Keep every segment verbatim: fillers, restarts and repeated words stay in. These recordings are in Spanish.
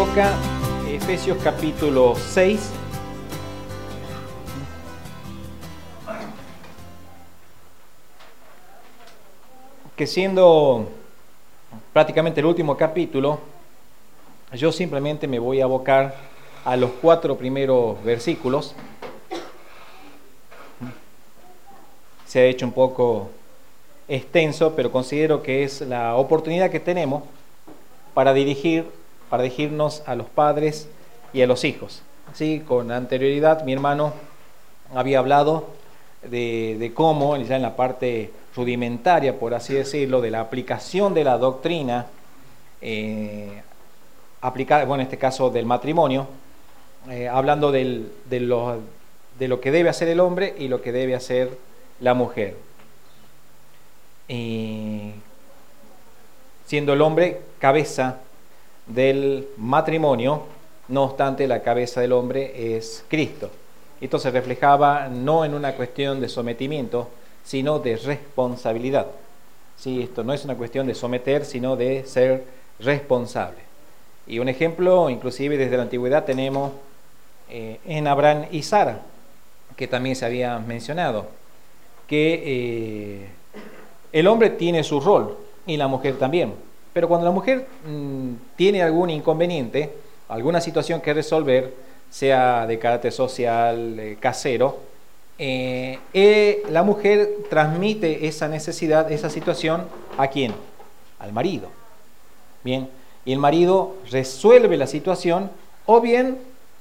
toca Efesios capítulo seis. Que siendo prácticamente el último capítulo, yo simplemente me voy a abocar a los cuatro primeros versículos. Se ha hecho un poco extenso, pero considero que es la oportunidad que tenemos para dirigir, para dirigirnos a los padres y a los hijos. Así, con anterioridad, mi hermano había hablado de, de cómo, ya en la parte rudimentaria, por así decirlo, de la aplicación de la doctrina, eh, aplicada, bueno, en este caso del matrimonio, eh, hablando del, de, lo, de lo que debe hacer el hombre y lo que debe hacer la mujer. Y siendo el hombre cabeza del matrimonio, no obstante la cabeza del hombre es Cristo. Esto se reflejaba no en una cuestión de sometimiento, sino de responsabilidad. Sí, esto no es una cuestión de someter, sino de ser responsable. Y un ejemplo, inclusive desde la antigüedad, tenemos eh, en Abraham y Sara, que también se había mencionado, que eh, el hombre tiene su rol y la mujer también. Pero cuando la mujer mmm, tiene algún inconveniente, alguna situación que resolver, sea de carácter social, eh, casero, eh, eh, la mujer transmite esa necesidad, esa situación, ¿a quién? Al marido. Bien, y el marido resuelve la situación, o bien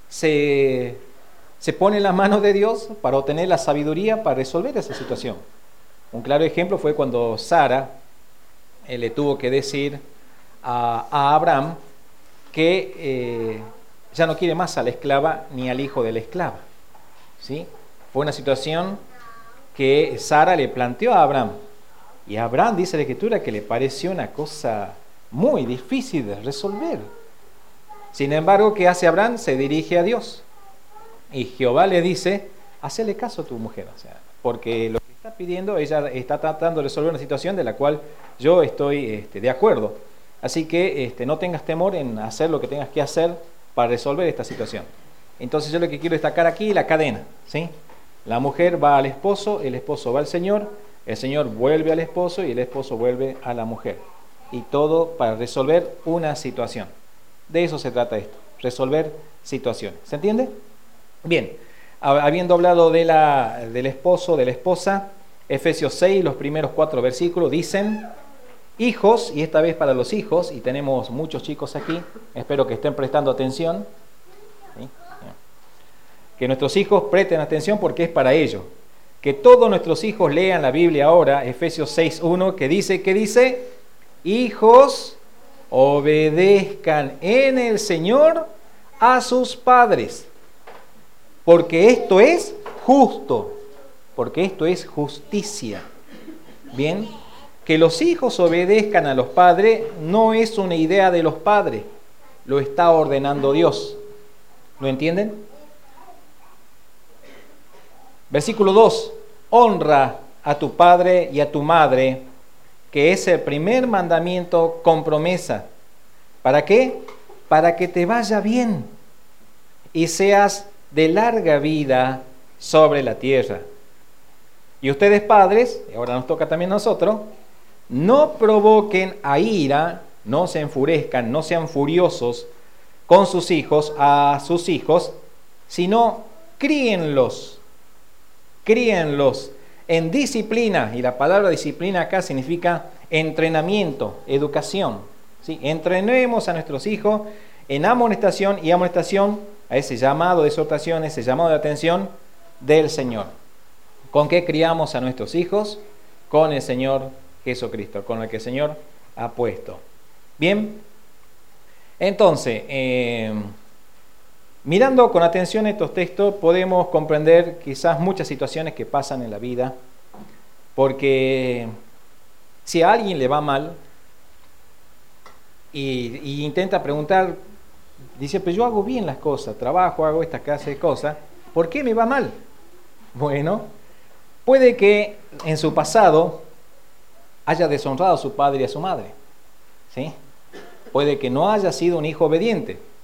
se, se pone en las manos de Dios para obtener la sabiduría para resolver esa situación. Un claro ejemplo fue cuando Sara eh, le tuvo que decir a, a Abraham que eh, ya no quiere más a la esclava ni al hijo de la esclava. ¿Sí? Fue una situación que Sara le planteó a Abraham. Y a Abraham dice la Escritura que le pareció una cosa muy difícil de resolver. Sin embargo, ¿qué hace Abraham? Se dirige a Dios. Y Jehová le dice, hacele caso a tu mujer. O sea, porque lo que está pidiendo, ella está tratando de resolver una situación de la cual yo estoy este, de acuerdo. Así que este, no tengas temor en hacer lo que tengas que hacer para resolver esta situación. Entonces yo lo que quiero destacar aquí es la cadena, ¿sí? La mujer va al esposo, el esposo va al Señor, el Señor vuelve al esposo y el esposo vuelve a la mujer. Y todo para resolver una situación. De eso se trata esto, resolver situaciones. ¿Se entiende? Bien, habiendo hablado de la, del esposo, de la esposa, Efesios seis, los primeros cuatro versículos dicen: hijos, y esta vez para los hijos, y tenemos muchos chicos aquí, espero que estén prestando atención, ¿sí? Que nuestros hijos presten atención porque es para ellos. Que todos nuestros hijos lean la Biblia ahora, Efesios seis uno, que dice, ¿qué dice? Hijos, obedezcan en el Señor a sus padres, porque esto es justo, porque esto es justicia. Bien, que los hijos obedezcan a los padres no es una idea de los padres, lo está ordenando Dios. ¿Lo entienden? Versículo dos, honra a tu padre y a tu madre, que es el primer mandamiento con promesa. ¿Para qué? Para que te vaya bien y seas de larga vida sobre la tierra. Y ustedes padres, y ahora nos toca también a nosotros, no provoquen a ira, no se enfurezcan, no sean furiosos con sus hijos, a sus hijos, sino críenlos, críenlos en disciplina. Y la palabra disciplina acá significa entrenamiento, educación. ¿Sí? Entrenemos a nuestros hijos en amonestación y amonestación, a ese llamado de exhortación, ese llamado de atención del Señor. ¿Con qué criamos a nuestros hijos? Con el Señor Jesucristo, con el que el Señor ha puesto. Bien, entonces, eh, mirando con atención estos textos, podemos comprender quizás muchas situaciones que pasan en la vida, porque si a alguien le va mal y, y intenta preguntar, dice, pero yo hago bien las cosas, trabajo, hago esta clase de cosas, ¿por qué me va mal? Bueno, puede que en su pasado haya deshonrado a su padre y a su madre, ¿sí? Puede que no haya sido un hijo obediente,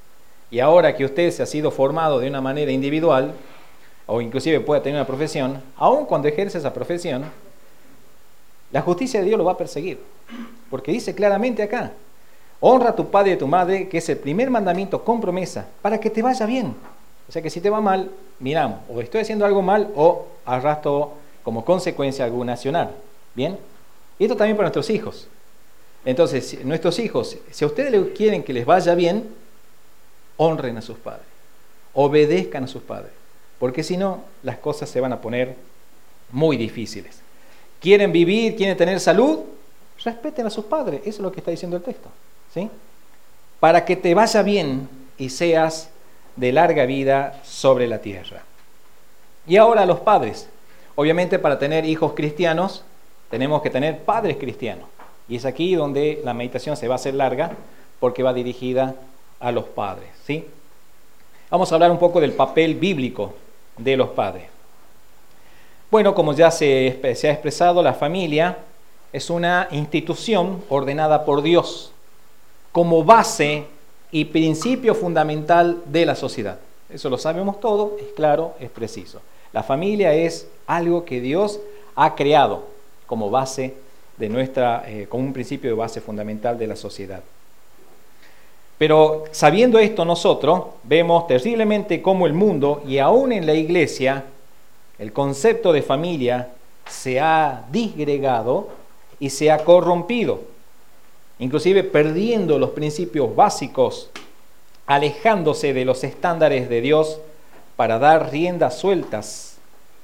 y ahora que usted se ha sido formado de una manera individual, o inclusive pueda tener una profesión, aun cuando ejerce esa profesión, la justicia de Dios lo va a perseguir. Porque dice claramente acá, honra a tu padre y a tu madre, que es el primer mandamiento con promesa, para que te vaya bien. O sea que si te va mal, miramos, o estoy haciendo algo mal, o arrastro como consecuencia algo nacional. ¿Bien? Y esto también para nuestros hijos. Entonces, si nuestros hijos, si a ustedes les quieren que les vaya bien, honren a sus padres, obedezcan a sus padres, porque si no, las cosas se van a poner muy difíciles. ¿Quieren vivir, quieren tener salud? Respeten a sus padres, eso es lo que está diciendo el texto, ¿sí? Para que te vaya bien y seas de larga vida sobre la tierra. Y ahora los padres. Obviamente, para tener hijos cristianos, tenemos que tener padres cristianos. Y es aquí donde la meditación se va a hacer larga, porque va dirigida a los padres, ¿sí? Vamos a hablar un poco del papel bíblico de los padres. Bueno, como ya se, se ha expresado, la familia es una institución ordenada por Dios como base y principio fundamental de la sociedad. Eso lo sabemos todo, es claro, es preciso. La familia es algo que Dios ha creado como base de nuestra, eh, como un principio de base fundamental de la sociedad. Pero sabiendo esto, nosotros vemos terriblemente cómo el mundo y aún en la iglesia el concepto de familia se ha disgregado y se ha corrompido, inclusive perdiendo los principios básicos, alejándose de los estándares de Dios para dar riendas sueltas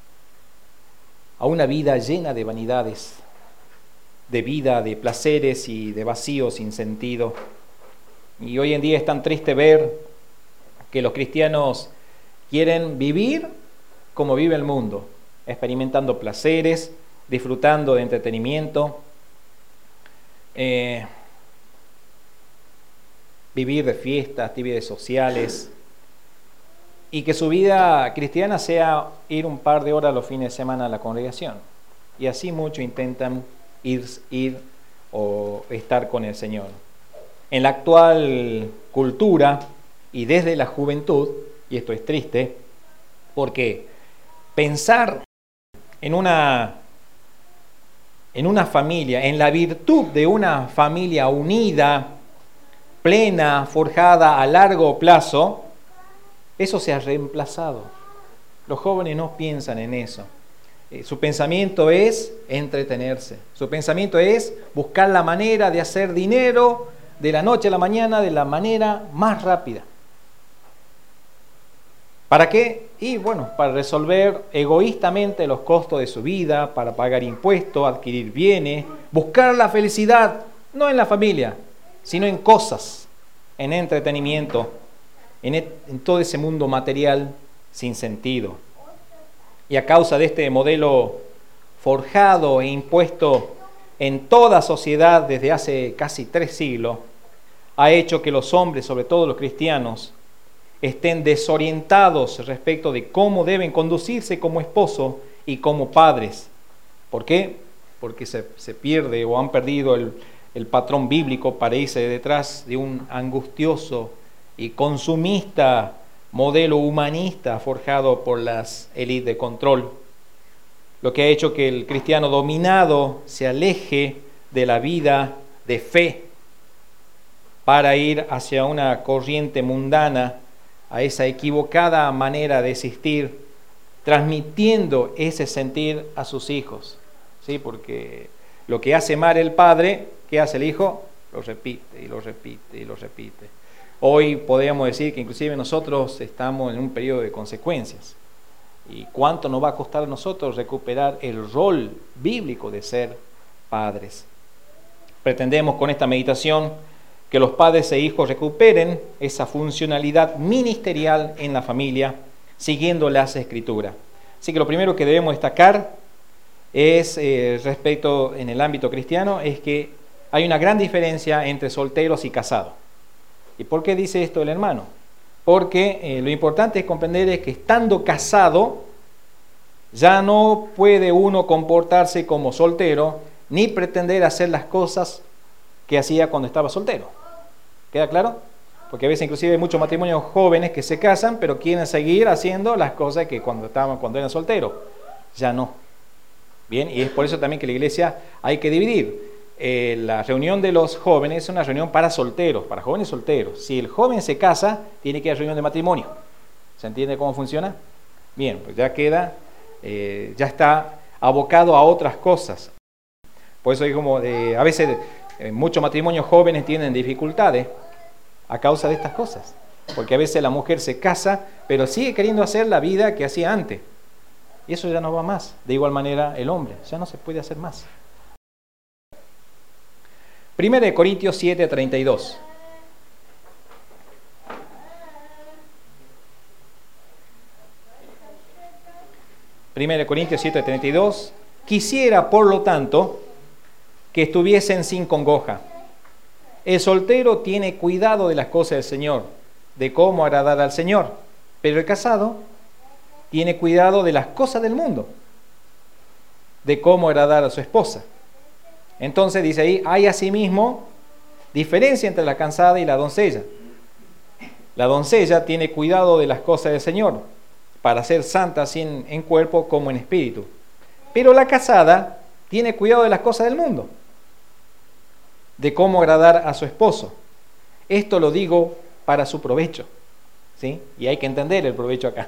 a una vida llena de vanidades, de vida de placeres y de vacíos sin sentido. Y hoy en día es tan triste ver que los cristianos quieren vivir como vive el mundo, experimentando placeres, disfrutando de entretenimiento, eh, vivir de fiestas, actividades sociales, y que su vida cristiana sea ir un par de horas los fines de semana a la congregación. Y así muchos intentan ir, ir o estar con el Señor. En la actual cultura y desde la juventud, y esto es triste, porque pensar en una, en una familia, en la virtud de una familia unida, plena, forjada a largo plazo, eso se ha reemplazado. Los jóvenes no piensan en eso. Eh, su pensamiento es entretenerse. Su pensamiento es buscar la manera de hacer dinero de la noche a la mañana de la manera más rápida. ¿Para qué? Y bueno, para resolver egoístamente los costos de su vida, para pagar impuestos, adquirir bienes, buscar la felicidad, no en la familia, sino en cosas, en entretenimiento, en, et, en todo ese mundo material sin sentido. Y a causa de este modelo forjado e impuesto en toda sociedad desde hace casi tres siglos, ha hecho que los hombres, sobre todo los cristianos, estén desorientados respecto de cómo deben conducirse como esposos y como padres. ¿Por qué? Porque se, se pierde o han perdido el, el patrón bíblico para irse detrás de un angustioso y consumista modelo humanista forjado por las élites de control, lo que ha hecho que el cristiano dominado se aleje de la vida de fe para ir hacia una corriente mundana, a esa equivocada manera de existir, transmitiendo ese sentir a sus hijos, ¿sí? Porque lo que hace mal el padre, ¿qué hace el hijo? Lo repite y lo repite y lo repite. Hoy podríamos decir que inclusive nosotros estamos en un periodo de consecuencias. ¿Y cuánto nos va a costar a nosotros recuperar el rol bíblico de ser padres? Pretendemos con esta meditación que los padres e hijos recuperen esa funcionalidad ministerial en la familia, siguiendo las Escrituras. Así que lo primero que debemos destacar es, eh, respecto en el ámbito cristiano, es que hay una gran diferencia entre solteros y casados. ¿Y por qué dice esto el hermano? Porque eh, lo importante es comprender es que estando casado, ya no puede uno comportarse como soltero, ni pretender hacer las cosas que hacía cuando estaba soltero. ¿Queda claro? Porque a veces inclusive hay muchos matrimonios jóvenes que se casan, pero quieren seguir haciendo las cosas que cuando estaban, cuando eran solteros. Ya no. Bien, y es por eso también que la iglesia hay que dividir. Eh, la reunión de los jóvenes es una reunión para solteros, para jóvenes solteros. Si el joven se casa, tiene que ir a reunión de matrimonio. ¿Se entiende cómo funciona? Bien, pues ya queda, eh, ya está abocado a otras cosas. Por eso hay como, eh, a veces eh, muchos matrimonios jóvenes tienen dificultades a causa de estas cosas. Porque a veces la mujer se casa, pero sigue queriendo hacer la vida que hacía antes. Y eso ya no va más. De igual manera el hombre, ya no se puede hacer más. Primera de Corintios siete, treinta y dos. Primera de Corintios siete, treinta y dos. Quisiera, por lo tanto, que estuviesen sin congoja. El soltero tiene cuidado de las cosas del Señor, de cómo agradar al Señor, pero el casado tiene cuidado de las cosas del mundo, de cómo agradar a su esposa. Entonces dice ahí, hay asimismo diferencia entre la casada y la doncella. La doncella tiene cuidado de las cosas del Señor, para ser santa así en, en cuerpo como en espíritu. Pero la casada tiene cuidado de las cosas del mundo, de cómo agradar a su esposo. Esto lo digo para su provecho, ¿sí? Y hay que entender el provecho acá.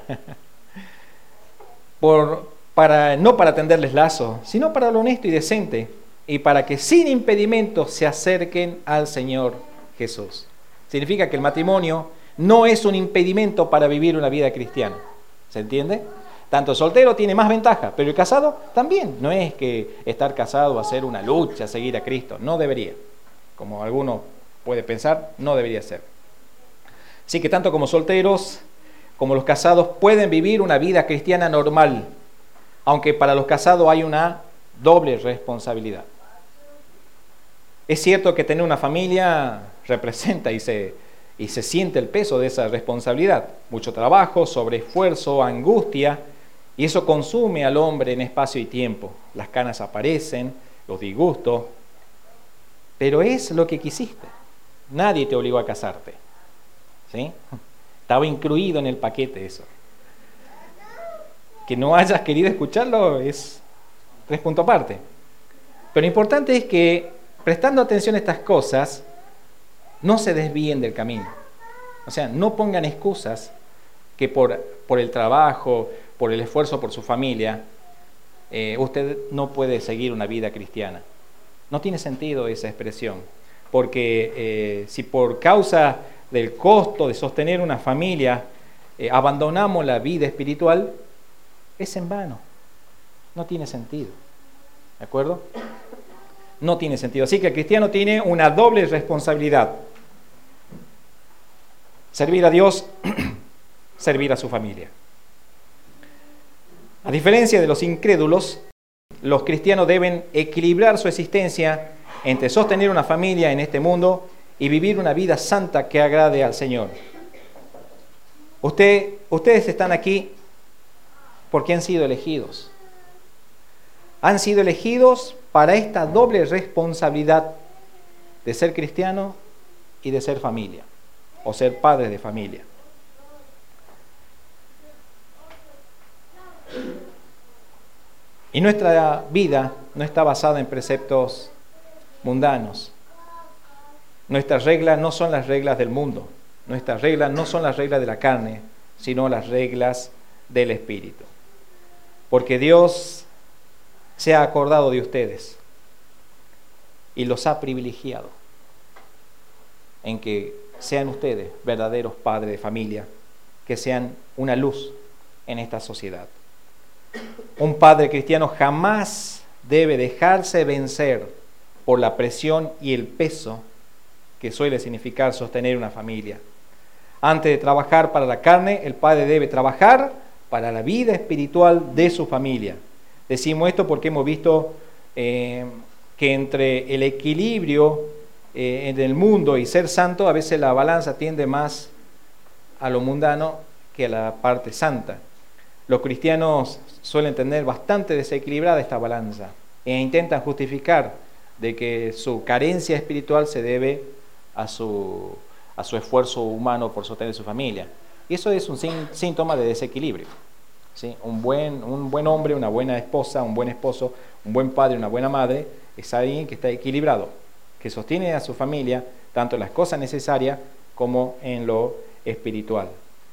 Por, para, no para tenderles lazo, sino para lo honesto y decente, y para que sin impedimento se acerquen al Señor Jesús. Significa que el matrimonio no es un impedimento para vivir una vida cristiana. ¿Se entiende? Tanto el soltero tiene más ventaja, pero el casado también. No es que estar casado va a ser una lucha, seguir a Cristo. No debería. Como alguno puede pensar, no debería ser. Así que tanto como solteros como los casados pueden vivir una vida cristiana normal, aunque para los casados hay una doble responsabilidad. Es cierto que tener una familia representa y se, y se siente el peso de esa responsabilidad. Mucho trabajo, sobreesfuerzo, angustia, y eso consume al hombre en espacio y tiempo. Las canas aparecen, los disgustos, pero es lo que quisiste. Nadie te obligó a casarte, ¿sí? Estaba incluido en el paquete eso. Que no hayas querido escucharlo es tres puntos aparte. Pero lo importante es que, prestando atención a estas cosas, no se desvíen del camino. O sea, no pongan excusas que por, por el trabajo, por el esfuerzo por su familia, eh, usted no puede seguir una vida cristiana. No tiene sentido esa expresión, porque eh, si por causa del costo de sostener una familia eh, abandonamos la vida espiritual, es en vano. No tiene sentido. ¿De acuerdo? No tiene sentido. Así que el cristiano tiene una doble responsabilidad: servir a Dios, servir a su familia. A diferencia de los incrédulos, los cristianos deben equilibrar su existencia entre sostener una familia en este mundo y vivir una vida santa que agrade al Señor. Usted, ustedes están aquí porque han sido elegidos. Han sido elegidos para esta doble responsabilidad de ser cristiano y de ser familia, o ser padres de familia. Y nuestra vida no está basada en preceptos mundanos. Nuestras reglas no son las reglas del mundo. Nuestras reglas no son las reglas de la carne, sino las reglas del Espíritu. Porque Dios se ha acordado de ustedes y los ha privilegiado en que sean ustedes verdaderos padres de familia, que sean una luz en esta sociedad. Un padre cristiano jamás debe dejarse vencer por la presión y el peso que suele significar sostener una familia. Antes de trabajar para la carne, el padre debe trabajar para la vida espiritual de su familia. Decimos esto porque hemos visto eh, que entre el equilibrio eh, en el mundo y ser santo, a veces la balanza tiende más a lo mundano que a la parte santa. Los cristianos suelen tener bastante desequilibrada esta balanza e intentan justificar de que su carencia espiritual se debe a su, a su esfuerzo humano por sostener su familia. Y eso es un síntoma de desequilibrio. ¿Sí? Un buen, un buen hombre, una buena esposa, un buen esposo, un buen padre, una buena madre, es alguien que está equilibrado, que sostiene a su familia tanto en las cosas necesarias como en lo espiritual.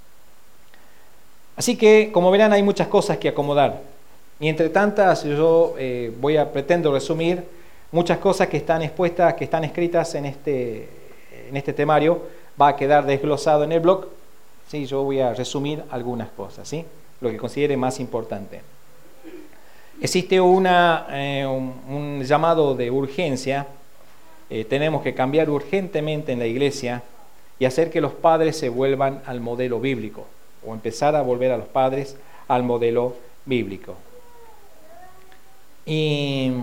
Así que, como verán, hay muchas cosas que acomodar. Y entre tantas, yo eh, voy a pretendo resumir muchas cosas que están expuestas, que están escritas en este, en este temario. Va a quedar desglosado en el blog. ¿Sí? Yo voy a resumir algunas cosas, ¿sí? Lo que considere más importante. Existe una, eh, un, un llamado de urgencia. Eh, tenemos que cambiar urgentemente en la iglesia y hacer que los padres se vuelvan al modelo bíblico, o empezar a volver a los padres al modelo bíblico. Y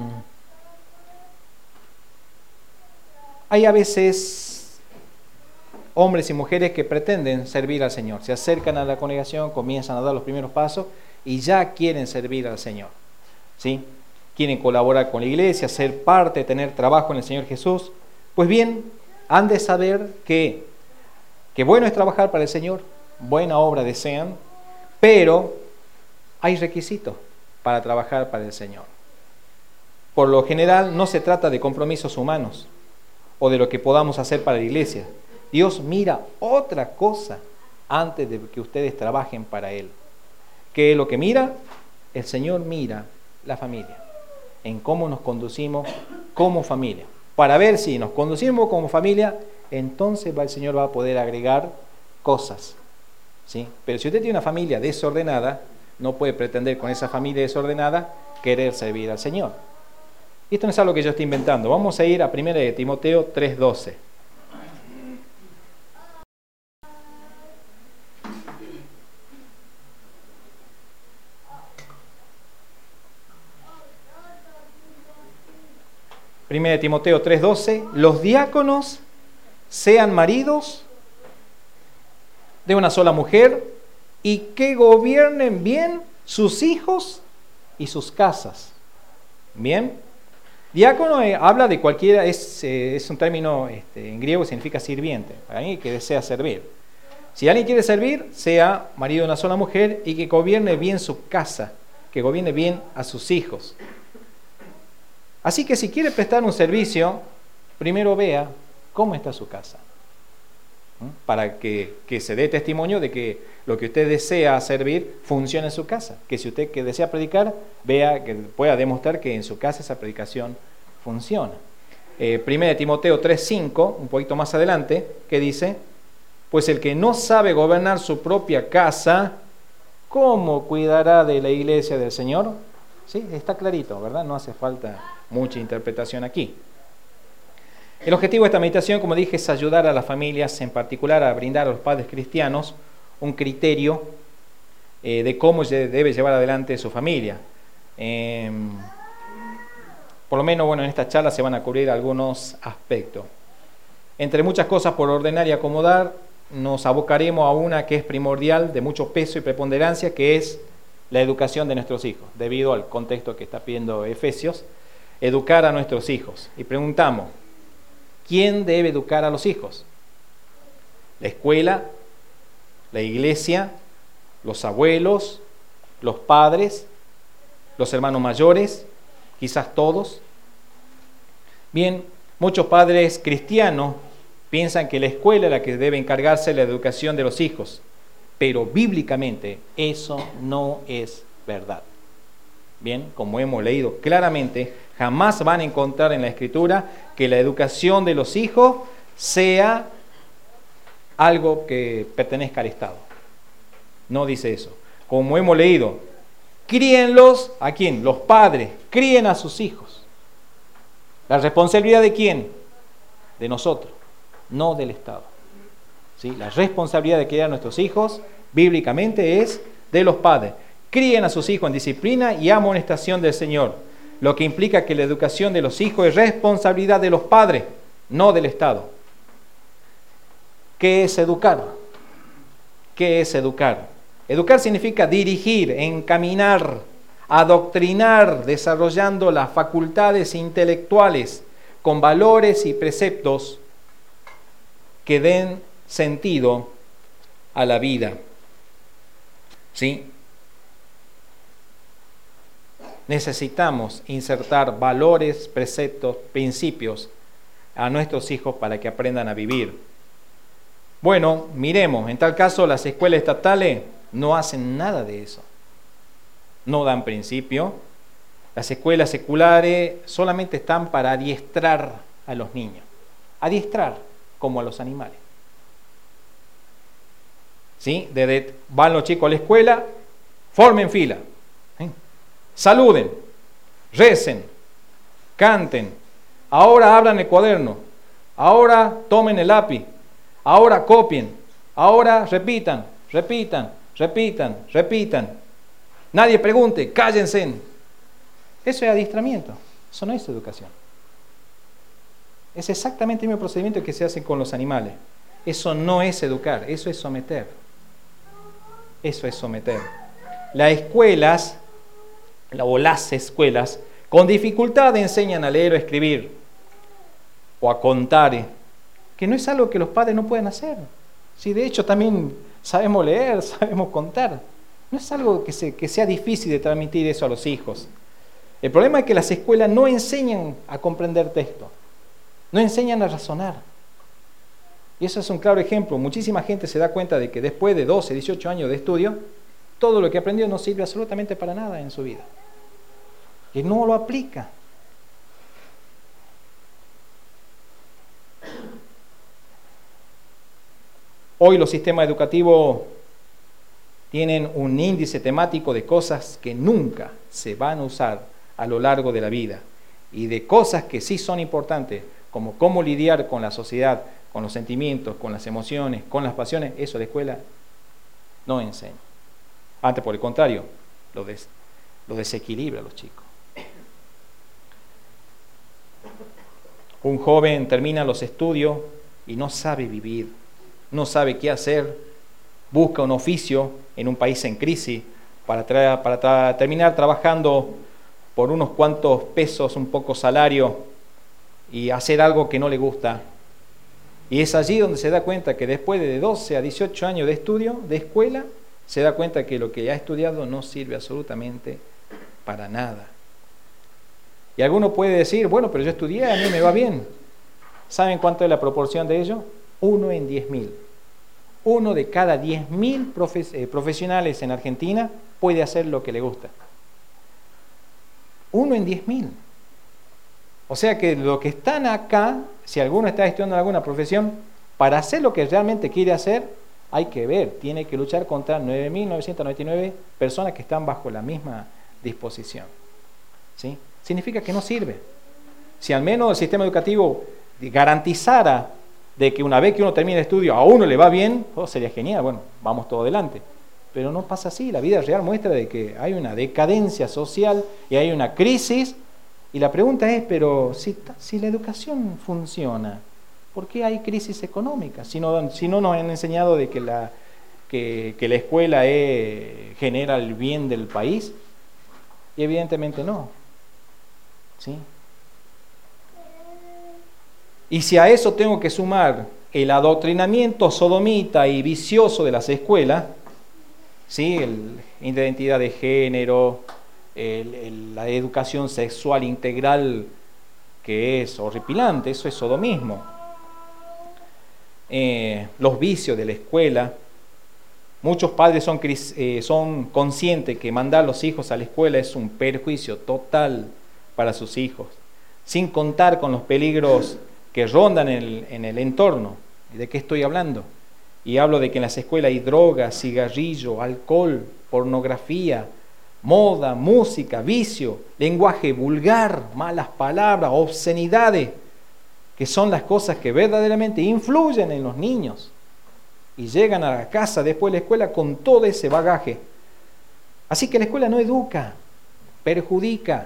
hay a veces hombres y mujeres que pretenden servir al Señor, se acercan a la congregación, comienzan a dar los primeros pasos y ya quieren servir al Señor, ¿sí? Quieren colaborar con la iglesia, ser parte, tener trabajo en el Señor Jesús. Pues bien, han de saber que, que bueno es trabajar para el Señor, buena obra desean, pero hay requisitos para trabajar para el Señor. Por lo general no se trata de compromisos humanos o de lo que podamos hacer para la iglesia. Dios mira otra cosa antes de que ustedes trabajen para Él. ¿Qué es lo que mira? El Señor mira la familia, en cómo nos conducimos como familia. Para ver si nos conducimos como familia, entonces el Señor va a poder agregar cosas, ¿sí? Pero si usted tiene una familia desordenada, no puede pretender con esa familia desordenada querer servir al Señor. Y esto no es algo que yo estoy inventando. Vamos a ir a primera de Timoteo tres doce. primera de Timoteo tres doce. Los diáconos sean maridos de una sola mujer y que gobiernen bien sus hijos y sus casas. Bien. Diácono eh, habla de cualquiera, es, eh, es un término este, en griego que significa sirviente, alguien que desea servir. Si alguien quiere servir, sea marido de una sola mujer y que gobierne bien su casa, que gobierne bien a sus hijos. Así que si quiere prestar un servicio, primero vea cómo está su casa, ¿sí? Para que, que se dé testimonio de que lo que usted desea servir funciona en su casa. Que si usted que desea predicar, vea que pueda demostrar que en su casa esa predicación funciona. Eh, primera de Timoteo tres cinco, un poquito más adelante, que dice: pues el que no sabe gobernar su propia casa, ¿cómo cuidará de la iglesia del Señor? Sí, está clarito, ¿verdad? No hace falta mucha interpretación aquí. El objetivo de esta meditación, como dije, es ayudar a las familias, en particular a brindar a los padres cristianos un criterio eh, de cómo debe llevar adelante su familia. Eh, por lo menos, bueno, en esta charla se van a cubrir algunos aspectos. Entre muchas cosas por ordenar y acomodar, nos abocaremos a una que es primordial, de mucho peso y preponderancia, que es la educación de nuestros hijos, debido al contexto que está pidiendo Efesios, educar a nuestros hijos. Y preguntamos, ¿quién debe educar a los hijos? ¿La escuela? ¿La iglesia? ¿Los abuelos? ¿Los padres? ¿Los hermanos mayores? ¿Quizás todos? Bien, muchos padres cristianos piensan que la escuela es la que debe encargarse de la educación de los hijos, pero bíblicamente eso no es verdad. Bien, como hemos leído claramente, jamás van a encontrar en la Escritura que la educación de los hijos sea algo que pertenezca al Estado. No dice eso. Como hemos leído, críenlos, ¿a quién? Los padres, críen a sus hijos. ¿La responsabilidad de quién? De nosotros, no del Estado. ¿Sí? La responsabilidad de criar a nuestros hijos, bíblicamente, es de los padres. Críen a sus hijos en disciplina y amonestación del Señor, lo que implica que la educación de los hijos es responsabilidad de los padres, no del Estado. ¿Qué es educar? ¿Qué es educar? Educar significa dirigir, encaminar, adoctrinar, desarrollando las facultades intelectuales con valores y preceptos que den sentido a la vida. ¿Sí? Necesitamos insertar valores, preceptos, principios a nuestros hijos para que aprendan a vivir. Bueno, miremos, en tal caso las escuelas estatales no hacen nada de eso. No dan principio. Las escuelas seculares solamente están para adiestrar a los niños. Adiestrar como a los animales. ¿Sí? Desde van los chicos a la escuela, formen fila. ¿Sí? Saluden, recen, canten, ahora abran el cuaderno, ahora tomen el lápiz, ahora copien, ahora repitan, repitan, repitan, repitan. Nadie pregunte, cállense. Eso es adiestramiento, eso no es educación. Es exactamente el mismo procedimiento que se hace con los animales. Eso no es educar, eso es someter. Eso es someter. Las escuelas, o las escuelas, con dificultad enseñan a leer o a escribir, o a contar, que no es algo que los padres no pueden hacer. Si de hecho también sabemos leer, sabemos contar. No es algo que, se, que sea difícil de transmitir eso a los hijos. El problema es que las escuelas no enseñan a comprender texto, no enseñan a razonar. Y eso es un claro ejemplo. Muchísima gente se da cuenta de que después de doce, dieciocho años de estudio, todo lo que aprendió no sirve absolutamente para nada en su vida. Y no lo aplica. Hoy los sistemas educativos tienen un índice temático de cosas que nunca se van a usar a lo largo de la vida y de cosas que sí son importantes, como cómo lidiar con la sociedad, con los sentimientos, con las emociones, con las pasiones. Eso la escuela no enseña. Antes, por el contrario, lo, des, lo desequilibra a los chicos. Un joven termina los estudios y no sabe vivir, no sabe qué hacer, busca un oficio en un país en crisis para, tra- para tra- terminar trabajando por unos cuantos pesos, un poco salario, y hacer algo que no le gusta. Y es allí donde se da cuenta que después de doce a dieciocho años de estudio, de escuela, se da cuenta que lo que ha estudiado no sirve absolutamente para nada. Y alguno puede decir, bueno, pero yo estudié, a mí me va bien. ¿Saben cuánto es la proporción de ello? Uno en diez mil. Uno de cada diez mil profe- eh, profesionales en Argentina puede hacer lo que le gusta. Uno en diez mil. O sea que los que están acá, si alguno está estudiando alguna profesión, para hacer lo que realmente quiere hacer, hay que ver, tiene que luchar contra nueve mil novecientas noventa y nueve personas que están bajo la misma disposición. ¿Sí? Significa que no sirve. Si al menos el sistema educativo garantizara de que una vez que uno termine el estudio a uno le va bien, oh, sería genial, bueno, vamos todo adelante. Pero no pasa así, la vida real muestra de que hay una decadencia social y hay una crisis. Y la pregunta es, pero si, si la educación funciona, ¿por qué hay crisis económica? Si no, si no nos han enseñado de que la, que, que la escuela es, genera el bien del país, y evidentemente no. ¿Sí? Y si a eso tengo que sumar el adoctrinamiento sodomita y vicioso de las escuelas, ¿sí? El, identidad de género, el, el, la educación sexual integral, que es horripilante, eso es sodomismo. Eh, los vicios de la escuela. Muchos padres son, eh, son conscientes que mandar a los hijos a la escuela es un perjuicio total para sus hijos, sin contar con los peligros que rondan en el, en el entorno. ¿De qué estoy hablando? Y hablo de que en las escuelas hay drogas, cigarrillo, alcohol, pornografía, moda, música, vicio, lenguaje vulgar, malas palabras, obscenidades, que son las cosas que verdaderamente influyen en los niños y llegan a la casa después de la escuela con todo ese bagaje. Así que la escuela no educa, perjudica.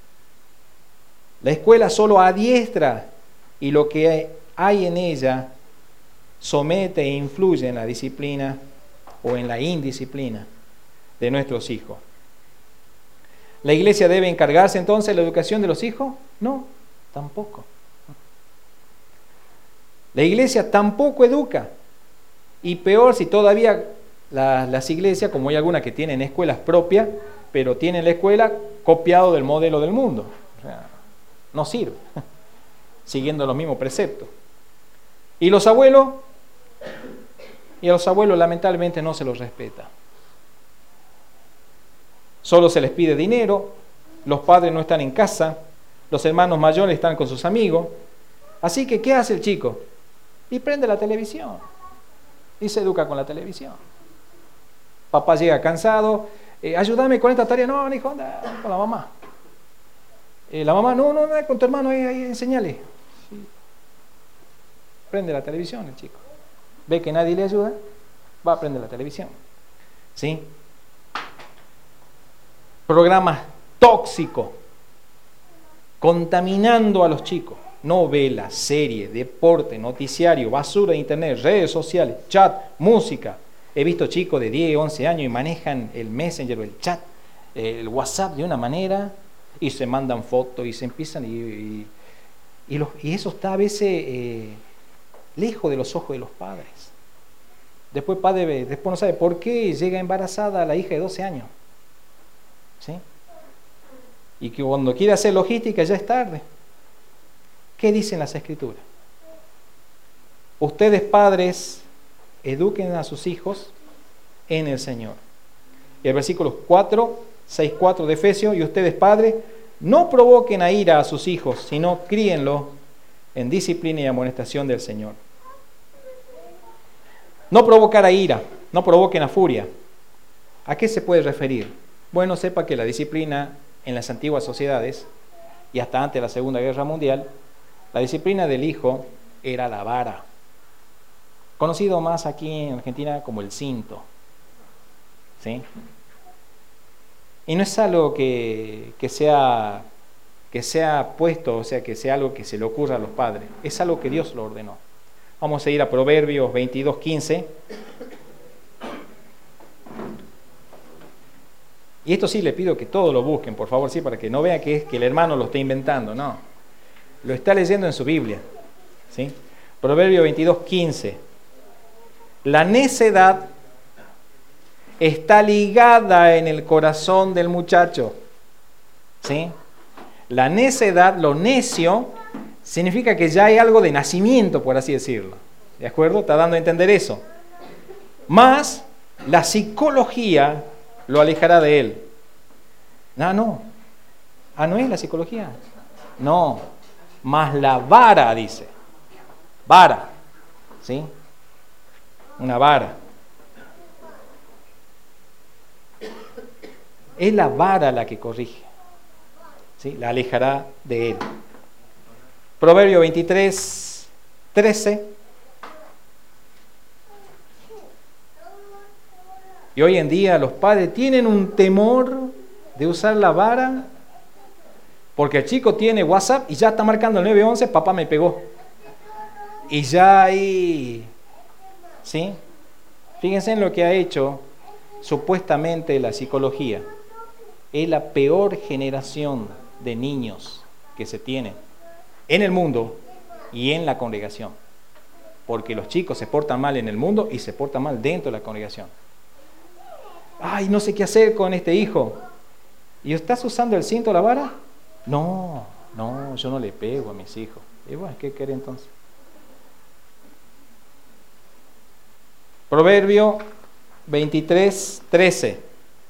La escuela solo adiestra, y lo que hay en ella somete e influye en la disciplina o en la indisciplina de nuestros hijos. ¿La iglesia debe encargarse entonces de la educación de los hijos? No, tampoco. La iglesia tampoco educa. Y peor si todavía la- las iglesias, como hay algunas que tienen escuelas propias, pero tienen la escuela copiado del modelo del mundo. O sea, no sirve, siguiendo los mismos preceptos. Y los abuelos, y a los abuelos lamentablemente no se los respeta. Solo se les pide dinero, los padres no están en casa, los hermanos mayores están con sus amigos. Así que, ¿qué hace el chico? Y prende la televisión. Y se educa con la televisión. Papá llega cansado, eh, ayúdame con esta tarea. No, hijo, anda con la mamá. Eh, la mamá, no, no, no, con tu hermano, ahí, ahí enseñale. Sí. Prende la televisión el chico. Ve que nadie le ayuda, va a prender la televisión. ¿Sí? Programas tóxicos, contaminando a los chicos. Novelas, series, deporte, noticiario, basura de internet, redes sociales, chat, música. He visto chicos de diez, once años y manejan el Messenger o el chat, el WhatsApp de una manera y se mandan fotos y se empiezan y, y, y, los, y eso está a veces eh, lejos de los ojos de los padres. Después padre después no sabe por qué llega embarazada la hija de doce años. ¿Sí? Y que cuando quiere hacer logística ya es tarde. ¿Qué dicen las escrituras? Ustedes padres eduquen a sus hijos en el Señor. Y el versículo cuatro, seis, cuatro de Efesios, y ustedes padres no provoquen a ira a sus hijos, sino críenlos en disciplina y amonestación del Señor. No provocar a ira, no provoquen a furia. ¿A qué se puede referir? Bueno, sepa que la disciplina en las antiguas sociedades y hasta antes de la Segunda Guerra Mundial, la disciplina del hijo era la vara, conocido más aquí en Argentina como el cinto. ¿Sí? Y no es algo que, que, sea, que sea puesto, o sea, que sea algo que se le ocurra a los padres, es algo que Dios lo ordenó. Vamos a ir a Proverbios veintidós, quince. Y esto sí le pido que todos lo busquen, por favor, sí, para que no vean que es que el hermano lo está inventando, no. Lo está leyendo en su Biblia. ¿Sí? Proverbio veintidós, quince. La necedad está ligada en el corazón del muchacho. ¿Sí? La necedad, lo necio, significa que ya hay algo de nacimiento, por así decirlo. ¿De acuerdo? Está dando a entender eso. Más la psicología lo alejará de él. No, no. Ah, ¿no es la psicología? No. Más la vara, dice. Vara. ¿Sí? Una vara. Es la vara la que corrige. ¿Sí? La alejará de él. Proverbio veintitrés, trece. Y hoy en día los padres tienen un temor de usar la vara porque el chico tiene WhatsApp y ya está marcando el nueve once, papá me pegó. Y ya ahí, ¿sí? Fíjense en lo que ha hecho supuestamente la psicología. Es la peor generación de niños que se tiene en el mundo y en la congregación. Porque los chicos se portan mal en el mundo y se portan mal dentro de la congregación. Ay, no sé qué hacer con este hijo. ¿Y estás usando el cinto o la vara? No, no, yo no le pego a mis hijos. Y bueno, ¿qué quiere entonces? Proverbio veintitrés, trece.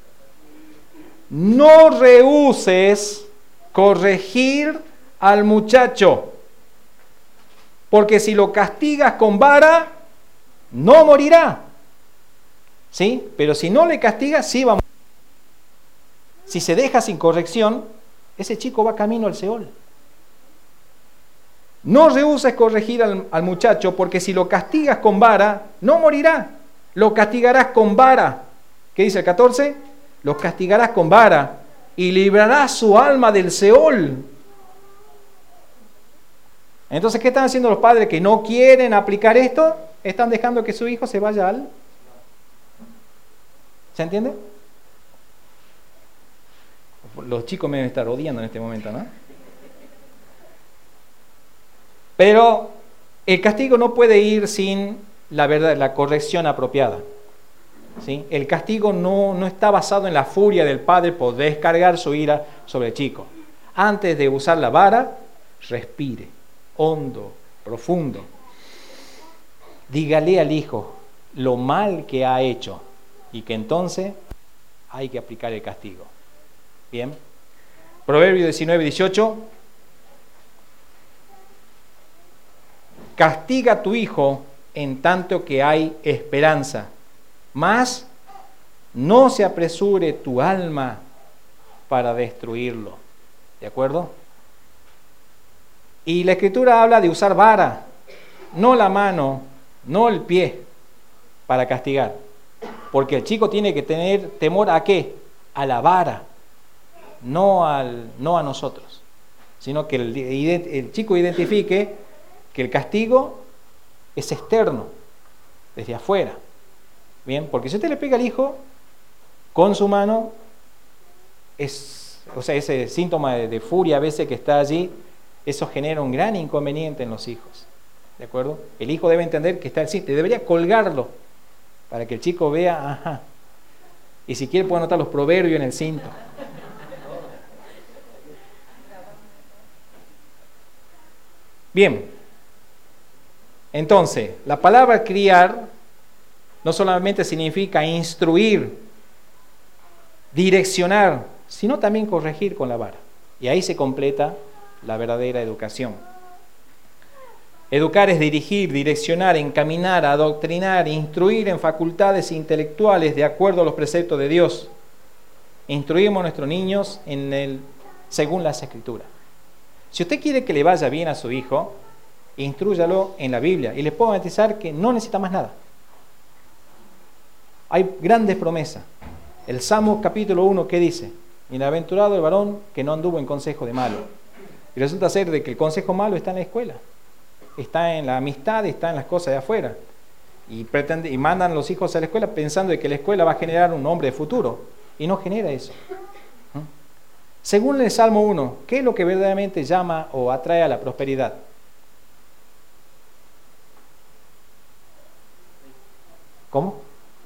No rehuses corregir al muchacho, porque si lo castigas con vara, no morirá. ¿Sí? Pero si no le castigas, sí va a morir. Si se deja sin corrección, ese chico va camino al Seol. No rehuses corregir al, al muchacho, porque si lo castigas con vara, no morirá. Lo castigarás con vara. ¿Qué dice el catorce? Los castigarás con vara y librarás su alma del Seol. Entonces, ¿qué están haciendo los padres que no quieren aplicar esto? Están dejando que su hijo se vaya al... ¿Se entiende? Los chicos me deben estar odiando en este momento, ¿no? Pero el castigo no puede ir sin la verdad, la corrección apropiada. ¿Sí? El castigo no, no está basado en la furia del padre por descargar su ira sobre el chico. Antes de usar la vara, respire, hondo, profundo. Dígale al hijo lo mal que ha hecho y que entonces hay que aplicar el castigo. Bien. Proverbios diecinueve, dieciocho. Castiga a tu hijo en tanto que hay esperanza, mas no se apresure tu alma para destruirlo. ¿De acuerdo? Y la Escritura habla de usar vara, no la mano, no el pie, para castigar. Porque el chico tiene que tener temor ¿a qué? A la vara, no, al, no a nosotros. Sino que el, el chico identifique que el castigo es externo, desde afuera. Bien, porque si usted le pega al hijo con su mano, es, o sea, ese síntoma de, de furia a veces que está allí, eso genera un gran inconveniente en los hijos. ¿De acuerdo? El hijo debe entender que está el cinto, debería colgarlo para que el chico vea, ajá. Y si quiere puede anotar los proverbios en el cinto. Bien. Entonces, la palabra criar no solamente significa instruir, direccionar, sino también corregir con la vara. Y ahí se completa la verdadera educación. Educar es dirigir, direccionar, encaminar, adoctrinar, instruir en facultades intelectuales de acuerdo a los preceptos de Dios. Instruimos a nuestros niños en el, según las Escrituras. Si usted quiere que le vaya bien a su hijo, instrúyalo en la Biblia. Y les puedo garantizar que no necesita más nada. Hay grandes promesas. El Salmo capítulo uno, ¿qué dice? Bienaventurado el varón que no anduvo en consejo de malo. Y resulta ser de que el consejo malo está en la escuela. Está en la amistad, está en las cosas de afuera. Y, pretende, y mandan a los hijos a la escuela pensando de que la escuela va a generar un hombre de futuro. Y no genera eso. ¿Mm? Según el Salmo uno, ¿qué es lo que verdaderamente llama o atrae a la prosperidad? ¿Cómo?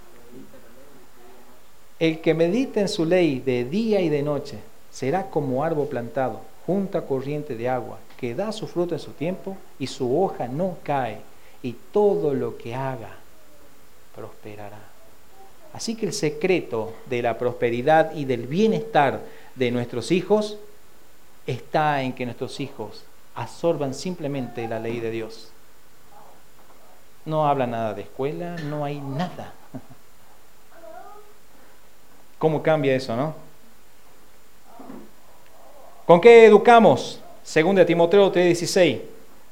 El que medita en su ley de día y de noche será como árbol plantado junto a corriente de agua, que da su fruto en su tiempo y su hoja no cae, y todo lo que haga prosperará. Así que el secreto de la prosperidad y del bienestar de nuestros hijos está en que nuestros hijos absorban simplemente la ley de Dios. No habla nada de escuela, no hay nada. ¿Cómo cambia eso, no? ¿Con qué educamos? Segunda de Timoteo tres dieciséis.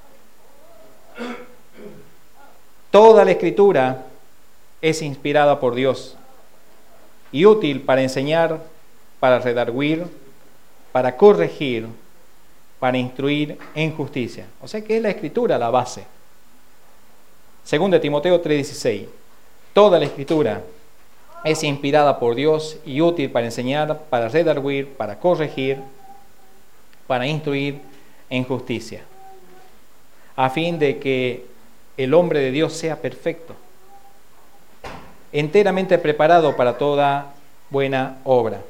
Toda la Escritura es inspirada por Dios y útil para enseñar, para redarguir, para corregir, para instruir en justicia. O sea que es la Escritura la base. Segunda de Timoteo tres dieciséis. Toda la Escritura es inspirada por Dios y útil para enseñar, para redarguir, para corregir, para instruir en justicia, a fin de que el hombre de Dios sea perfecto, enteramente preparado para toda buena obra.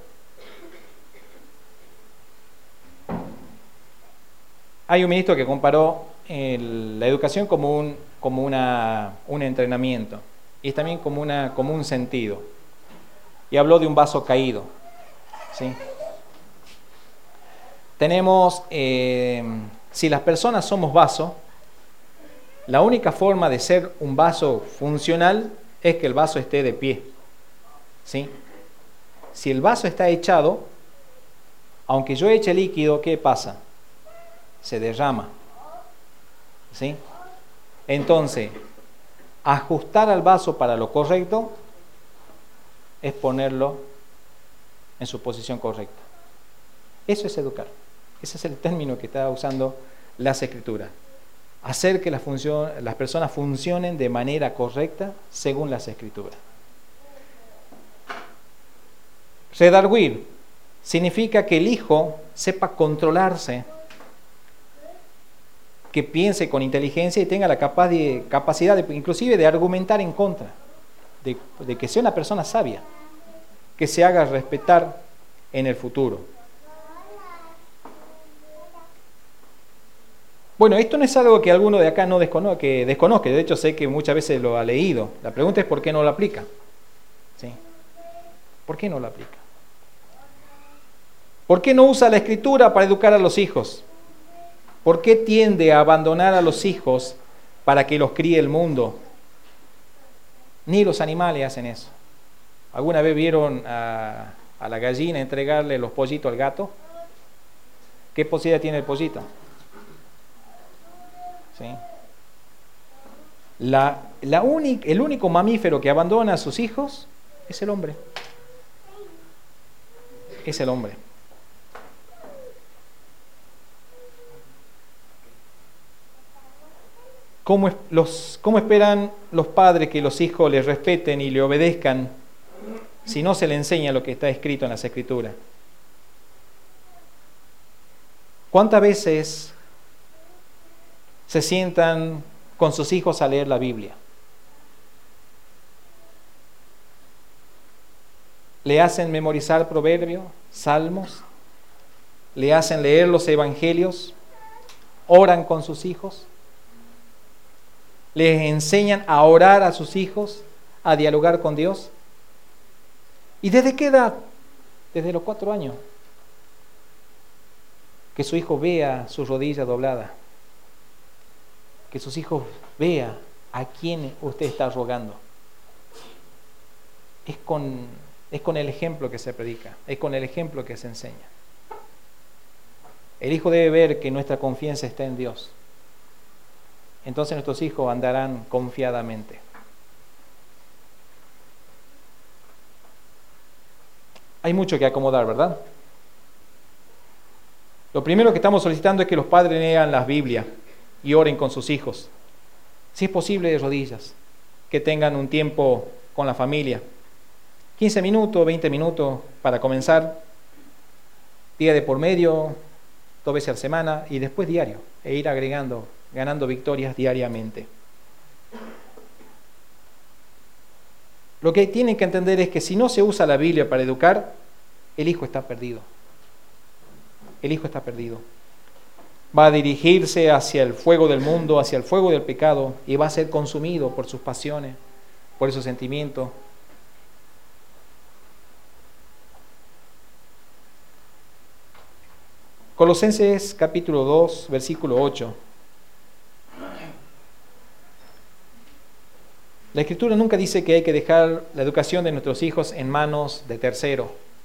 Hay un ministro que comparó el, la educación como un, como una, un entrenamiento y también como, una, como un sentido. Y habló de un vaso caído. ¿Sí? Tenemos, eh, si las personas somos vaso, la única forma de ser un vaso funcional es que el vaso esté de pie. ¿Sí? Si el vaso está echado, aunque yo eche líquido, ¿qué pasa? Se derrama. ¿Sí? Entonces, ajustar al vaso para lo correcto es ponerlo en su posición correcta. Eso es educar. Ese es el término que está usando las Escrituras. Hacer que la función, las personas funcionen de manera correcta según las Escrituras. Redarguir significa que el hijo sepa controlarse que piense con inteligencia y tenga la capaz de, capacidad de, inclusive de argumentar en contra, de, de que sea una persona sabia, que se haga respetar en el futuro. Bueno, esto no es algo que alguno de acá no descono- que desconozca, de hecho sé que muchas veces lo ha leído. La pregunta es ¿por qué no lo aplica? ¿Sí? ¿Por qué no lo aplica? ¿Por qué no usa la escritura para educar a los hijos? ¿Por qué tiende a abandonar a los hijos para que los críe el mundo? Ni los animales hacen eso. ¿Alguna vez vieron a, a la gallina entregarle los pollitos al gato? ¿Qué posibilidad tiene el pollito? ¿Sí? La, la única, el único mamífero que abandona a sus hijos es el hombre. Es el hombre. ¿Cómo, es, los, ¿Cómo esperan los padres que los hijos les respeten y le obedezcan si no se le enseña lo que está escrito en las Escrituras? ¿Cuántas veces se sientan con sus hijos a leer la Biblia? ¿Le hacen memorizar proverbios, salmos? ¿Le hacen leer los evangelios? ¿Oran con sus hijos? ¿Les enseñan a orar a sus hijos, a dialogar con Dios? ¿Y desde qué edad? Desde los cuatro años. Que su hijo vea su rodilla doblada. Que sus hijos vean a quién usted está rogando. Es con, es con el ejemplo que se predica, es con el ejemplo que se enseña. El hijo debe ver que nuestra confianza está en Dios. Entonces nuestros hijos andarán confiadamente. Hay mucho que acomodar, ¿verdad? Lo primero que estamos solicitando es que los padres lean las Biblias y oren con sus hijos. Si es posible, de rodillas. Que tengan un tiempo con la familia. quince minutos, veinte minutos para comenzar. Día de por medio, dos veces a la semana y después diario. E ir agregando, ganando victorias diariamente. Lo que tienen que entender es que si no se usa la Biblia para educar, el hijo está perdido. El hijo está perdido. Va a dirigirse hacia el fuego del mundo, hacia el fuego del pecado, y va a ser consumido por sus pasiones, por esos sentimientos. Colosenses capítulo dos, versículo ocho. La Escritura nunca dice que hay que dejar la educación de nuestros hijos en manos de terceros.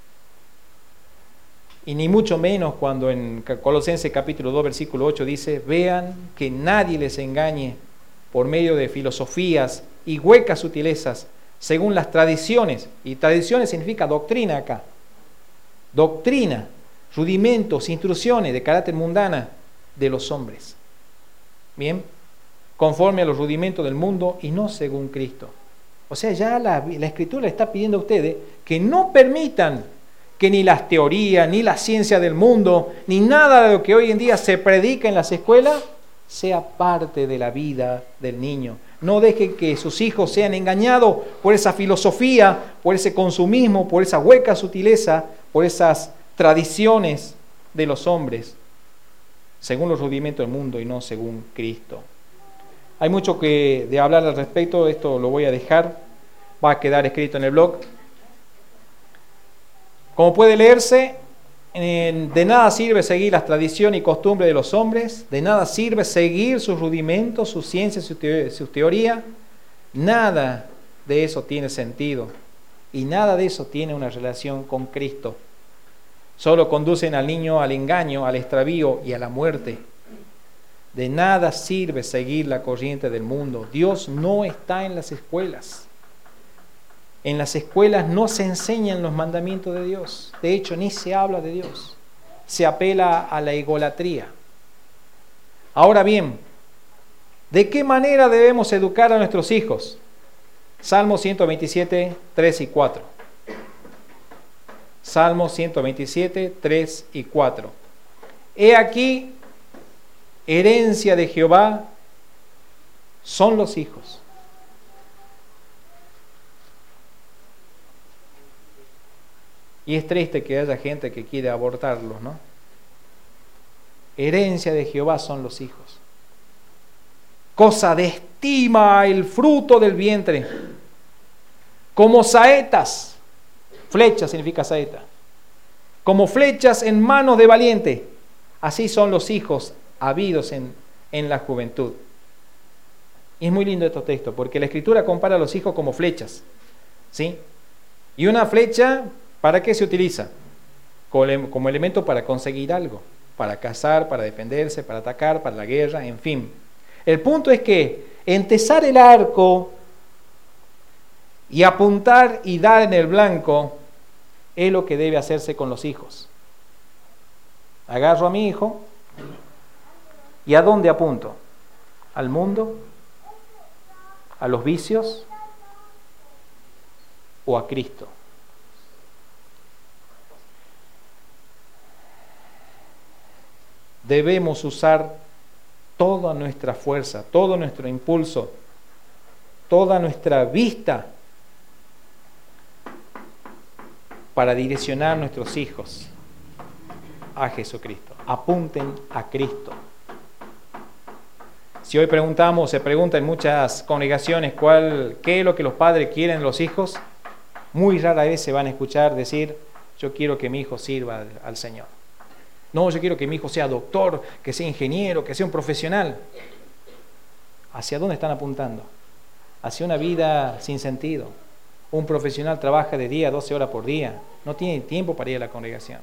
Y ni mucho menos cuando en Colosenses capítulo dos, versículo ocho dice, vean que nadie les engañe por medio de filosofías y huecas sutilezas, según las tradiciones. Y tradiciones significa doctrina acá. Doctrina, rudimentos, instrucciones de carácter mundana de los hombres. Bien, conforme a los rudimentos del mundo y no según Cristo. O sea, ya la, la Escritura le está pidiendo a ustedes que no permitan que ni las teorías, ni la ciencia del mundo, ni nada de lo que hoy en día se predica en las escuelas, sea parte de la vida del niño. No deje que sus hijos sean engañados por esa filosofía, por ese consumismo, por esa hueca sutileza, por esas tradiciones de los hombres, según los rudimentos del mundo y no según Cristo. Hay mucho que de hablar al respecto, esto lo voy a dejar, va a quedar escrito en el blog. Como puede leerse, de nada sirve seguir las tradiciones y costumbres de los hombres, de nada sirve seguir sus rudimentos, sus ciencias, sus teorías, nada de eso tiene sentido y nada de eso tiene una relación con Cristo. Solo conducen al niño al engaño, al extravío y a la muerte. De nada sirve seguir la corriente del mundo. Dios no está en las escuelas. En las escuelas no se enseñan los mandamientos de Dios. De hecho, ni se habla de Dios. Se apela a la idolatría. Ahora bien, ¿de qué manera debemos educar a nuestros hijos? Salmo ciento veintisiete, tres y cuatro. Salmo ciento veintisiete, tres y cuatro. He aquí, Herencia de Jehová son los hijos. Y es triste que haya gente que quiere abortarlos, ¿no? Herencia de Jehová son los hijos. Cosa de estima el fruto del vientre. Como saetas. Flecha significa saeta. Como flechas en manos de valiente. Así son los hijos habidos en, en la juventud. Y es muy lindo este texto, porque la Escritura compara a los hijos como flechas, ¿sí? Y una flecha, ¿para qué se utiliza? Como elemento para conseguir algo, para cazar, para defenderse, para atacar, para la guerra, en fin. El punto es que entesar el arco y apuntar y dar en el blanco es lo que debe hacerse con los hijos. Agarro a mi hijo y ¿a dónde apunto? ¿Al mundo? ¿A los vicios? ¿O a Cristo? Debemos usar toda nuestra fuerza, todo nuestro impulso, toda nuestra vista para direccionar a nuestros hijos a Jesucristo. Apunten a Cristo. Si hoy preguntamos, se pregunta en muchas congregaciones cuál, qué es lo que los padres quieren de los hijos, muy rara vez se van a escuchar decir, yo quiero que mi hijo sirva al, al Señor. No, yo quiero que mi hijo sea doctor, que sea ingeniero, que sea un profesional. ¿Hacia dónde están apuntando? Hacia una vida sin sentido. Un profesional trabaja de día, doce horas por día. No tiene tiempo para ir a la congregación.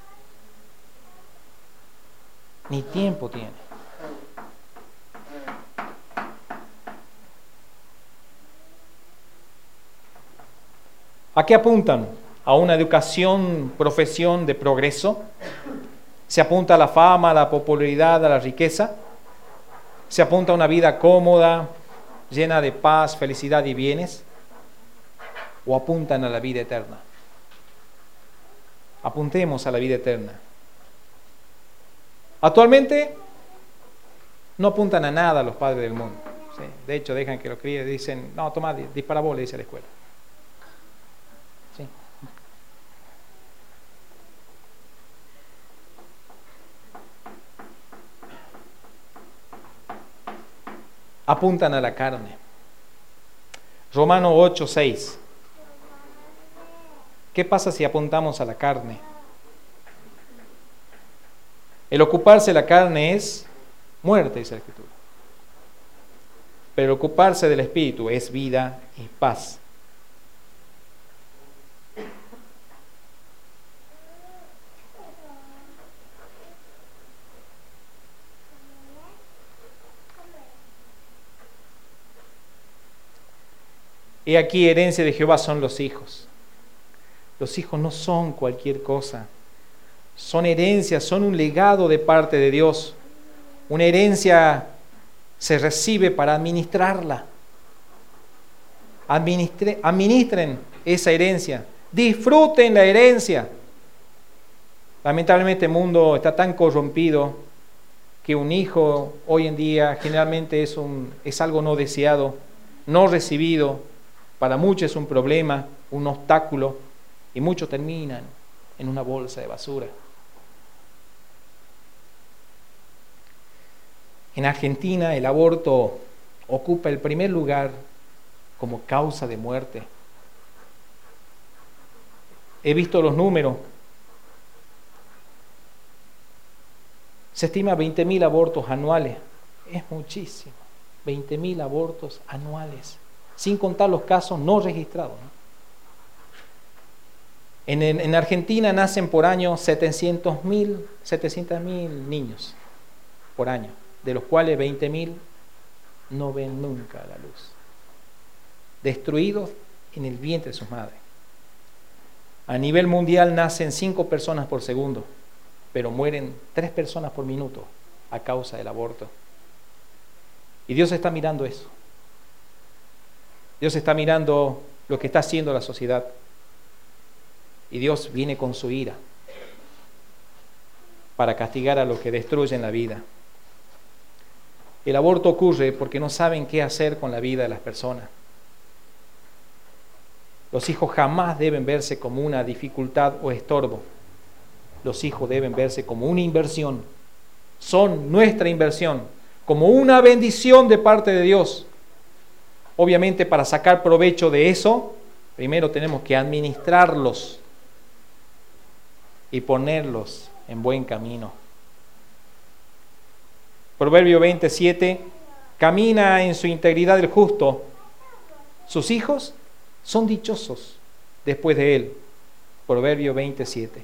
Ni tiempo tiene. ¿A qué apuntan? ¿A una educación, profesión de progreso? ¿Se apunta a la fama, a la popularidad, a la riqueza? ¿Se apunta a una vida cómoda, llena de paz, felicidad y bienes? ¿O apuntan a la vida eterna? Apuntemos a la vida eterna. Actualmente no apuntan a nada los padres del mundo. ¿Sí? De hecho, dejan que los críos dicen, no, toma, dispara vos, le dice a la escuela. ¿Sí? Apuntan a la carne. Romanos ocho, seis. ¿Qué pasa si apuntamos a la carne? El ocuparse de la carne es muerte, dice la Escritura. Pero el ocuparse del Espíritu es vida y paz. Y aquí herencia de Jehová son los hijos. Los hijos no son cualquier cosa. Son herencias, son un legado de parte de Dios. Una herencia se recibe para administrarla. Administre, administren esa herencia. Disfruten la herencia. Lamentablemente el mundo está tan corrompido que un hijo hoy en día generalmente es, un, es algo no deseado, no recibido. Para muchos es un problema, un obstáculo, y muchos terminan en una bolsa de basura. En Argentina el aborto ocupa el primer lugar como causa de muerte. He visto los números. Se estima veinte mil abortos anuales. Es muchísimo. veinte mil abortos anuales. Sin contar los casos no registrados. En, en, en Argentina nacen por año setecientos mil niños por año, de los cuales veinte mil no ven nunca la luz. Destruidos en el vientre de sus madres. A nivel mundial nacen cinco personas por segundo, pero mueren tres personas por minuto a causa del aborto. Y Dios está mirando eso. Dios está mirando lo que está haciendo la sociedad. Y Dios viene con su ira para castigar a los que destruyen la vida. El aborto ocurre porque no saben qué hacer con la vida de las personas. Los hijos jamás deben verse como una dificultad o estorbo. Los hijos deben verse como una inversión. Son nuestra inversión, como una bendición de parte de Dios. Obviamente, para sacar provecho de eso, primero tenemos que administrarlos y ponerlos en buen camino. Proverbio veintisiete, camina en su integridad el justo. Sus hijos son dichosos después de él. Proverbio veintisiete.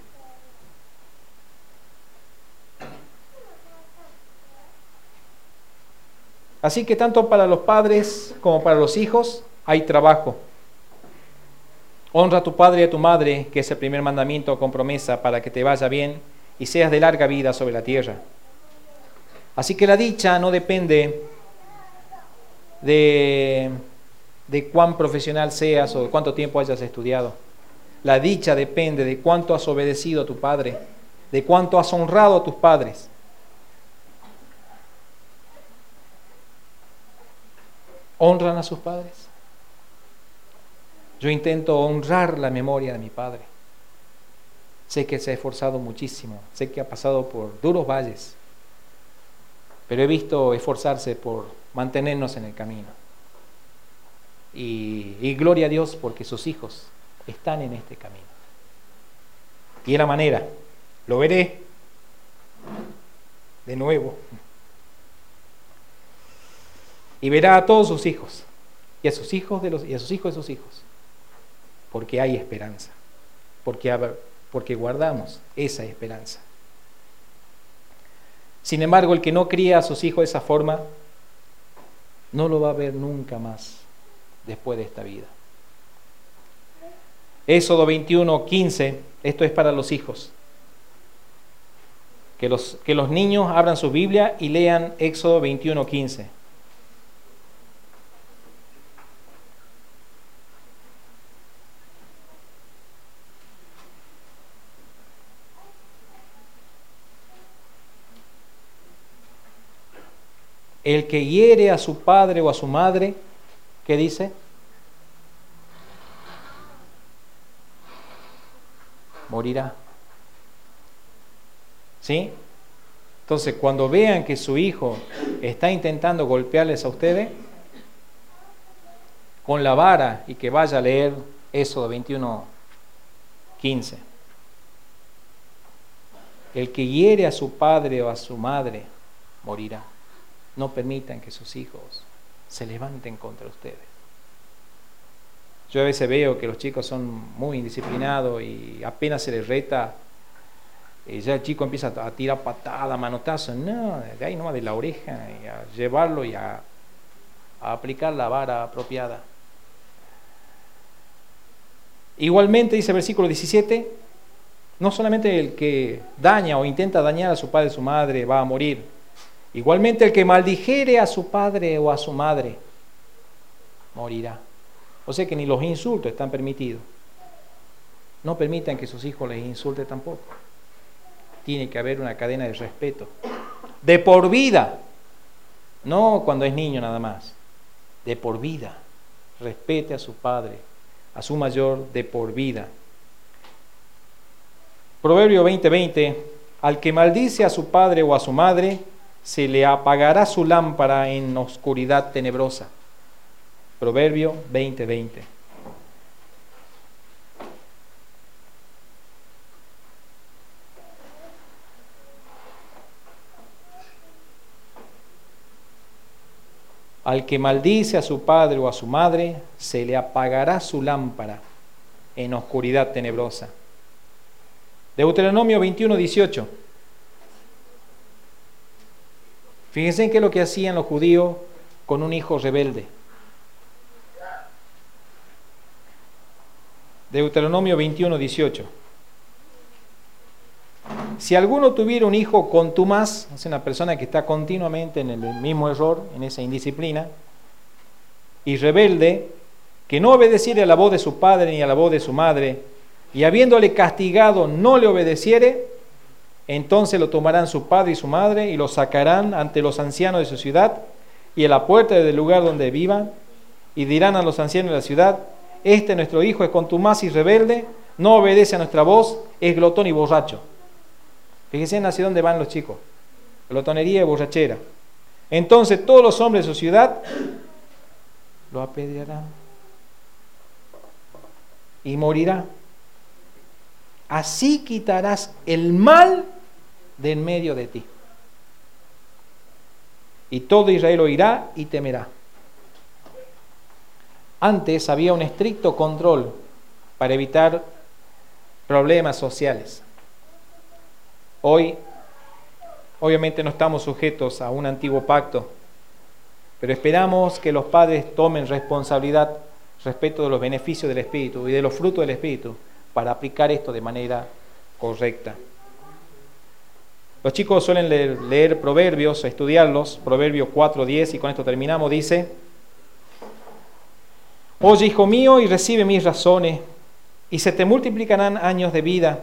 Así que tanto para los padres como para los hijos hay trabajo. Honra a tu padre y a tu madre, que es el primer mandamiento con promesa para que te vaya bien y seas de larga vida sobre la tierra. Así que la dicha no depende de, de cuán profesional seas o de cuánto tiempo hayas estudiado. La dicha depende de cuánto has obedecido a tu padre, de cuánto has honrado a tus padres. ¿Honran a sus padres? Yo intento honrar la memoria de mi padre. Sé que se ha esforzado muchísimo, sé que ha pasado por duros valles, pero he visto esforzarse por mantenernos en el camino. Y, y gloria a Dios porque sus hijos están en este camino. Y es la manera, lo veré de nuevo. Y verá a todos sus hijos, y a sus hijos de los, y a sus hijos de sus hijos, porque hay esperanza, porque, porque guardamos esa esperanza. Sin embargo, el que no cría a sus hijos de esa forma, no lo va a ver nunca más después de esta vida. Éxodo veintiuno, quince, esto es para los hijos. Que los, que los niños abran su Biblia y lean Éxodo veintiuno, quince. El que hiere a su padre o a su madre, ¿qué dice? Morirá. ¿Sí? Entonces, cuando vean que su hijo está intentando golpearles a ustedes, con la vara, y que vaya a leer Éxodo veintiuno, quince. El que hiere a su padre o a su madre, morirá. No permitan que sus hijos se levanten contra ustedes. Yo a veces veo que los chicos son muy indisciplinados y apenas se les reta, y ya el chico empieza a tirar patadas, manotazos. No, de ahí nomás de la oreja, y a llevarlo y a, a aplicar la vara apropiada. Igualmente, dice el versículo diecisiete, no solamente el que daña o intenta dañar a su padre o a su madre va a morir. Igualmente el que maldijere a su padre o a su madre morirá. O sea que ni los insultos están permitidos. No permitan que sus hijos les insulte tampoco. Tiene que haber una cadena de respeto. De por vida. No cuando es niño nada más. De por vida. Respete a su padre, a su mayor, de por vida. Proverbio veinte, veinte. Al que maldice a su padre o a su madre, se le apagará su lámpara en oscuridad tenebrosa. Proverbio veinte, veinte. Al que maldice a su padre o a su madre, se le apagará su lámpara en oscuridad tenebrosa. Deuteronomio veintiuno, dieciocho. Fíjense en qué es lo que hacían los judíos con un hijo rebelde. Deuteronomio veintiuno, dieciocho. Si alguno tuviera un hijo contumaz, es una persona que está continuamente en el mismo error, en esa indisciplina, y rebelde, que no obedeciere a la voz de su padre ni a la voz de su madre, y habiéndole castigado no le obedeciere, entonces lo tomarán su padre y su madre y lo sacarán ante los ancianos de su ciudad y a la puerta del lugar donde vivan, y dirán a los ancianos de la ciudad: este nuestro hijo es contumaz y rebelde, no obedece a nuestra voz, es glotón y borracho. Fíjense hacia dónde van los chicos: glotonería y borrachera. Entonces todos los hombres de su ciudad lo apedrearán y morirá. Así quitarás el mal de en medio de ti. Y todo Israel oirá y temerá. Antes había un estricto control para evitar problemas sociales. Hoy, obviamente no estamos sujetos a un antiguo pacto, pero esperamos que los padres tomen responsabilidad respecto de los beneficios del Espíritu y de los frutos del Espíritu para aplicar esto de manera correcta. Los chicos suelen leer, leer proverbios, estudiarlos, Proverbios cuatro diez, y con esto terminamos. Dice: oye, hijo mío, y recibe mis razones, y se te multiplicarán años de vida.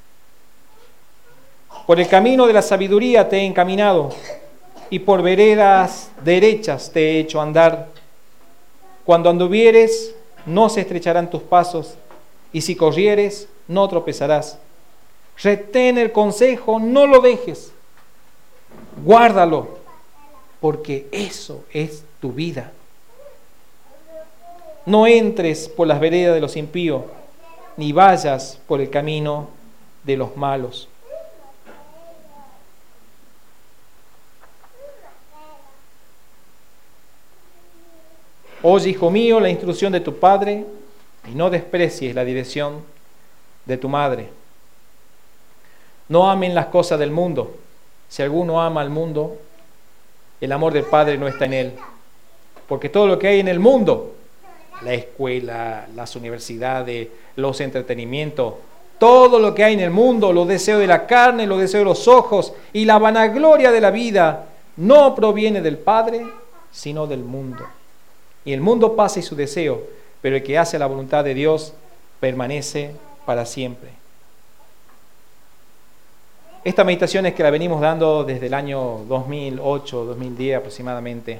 Por el camino de la sabiduría te he encaminado, y por veredas derechas te he hecho andar. Cuando anduvieres, no se estrecharán tus pasos, y si corrieres, no tropezarás. Retén el consejo, no lo dejes. Guárdalo, porque eso es tu vida. No entres por las veredas de los impíos, ni vayas por el camino de los malos. Oye, hijo mío, la instrucción de tu padre, y no desprecies la dirección de tu madre. No amen las cosas del mundo. Si alguno ama al mundo, el amor del Padre no está en él. Porque todo lo que hay en el mundo, la escuela, las universidades, los entretenimientos, todo lo que hay en el mundo, los deseos de la carne, los deseos de los ojos y la vanagloria de la vida, no proviene del Padre, sino del mundo. Y el mundo pasa y su deseo, pero el que hace la voluntad de Dios permanece para siempre. Esta meditación es que la venimos dando desde el año dos mil ocho, dos mil diez aproximadamente.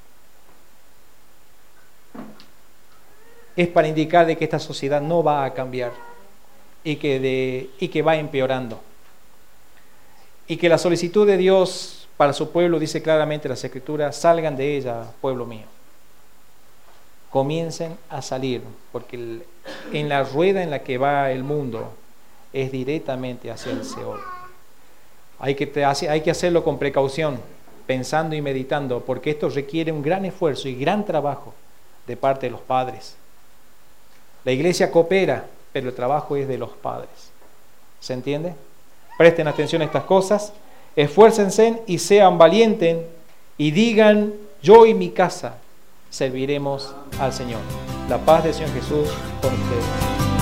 Es para indicar de que esta sociedad no va a cambiar y que, de, y que va empeorando. Y que la solicitud de Dios para su pueblo, dice claramente las Escrituras: salgan de ella, pueblo mío. Comiencen a salir, porque el, en la rueda en la que va el mundo es directamente hacia el Seol. Hay que, hay que hacerlo con precaución, pensando y meditando, porque esto requiere un gran esfuerzo y gran trabajo de parte de los padres. La iglesia coopera, pero el trabajo es de los padres. ¿Se entiende? Presten atención a estas cosas, esfuércense y sean valientes y digan: yo y mi casa serviremos al Señor. La paz del Señor Jesús con ustedes.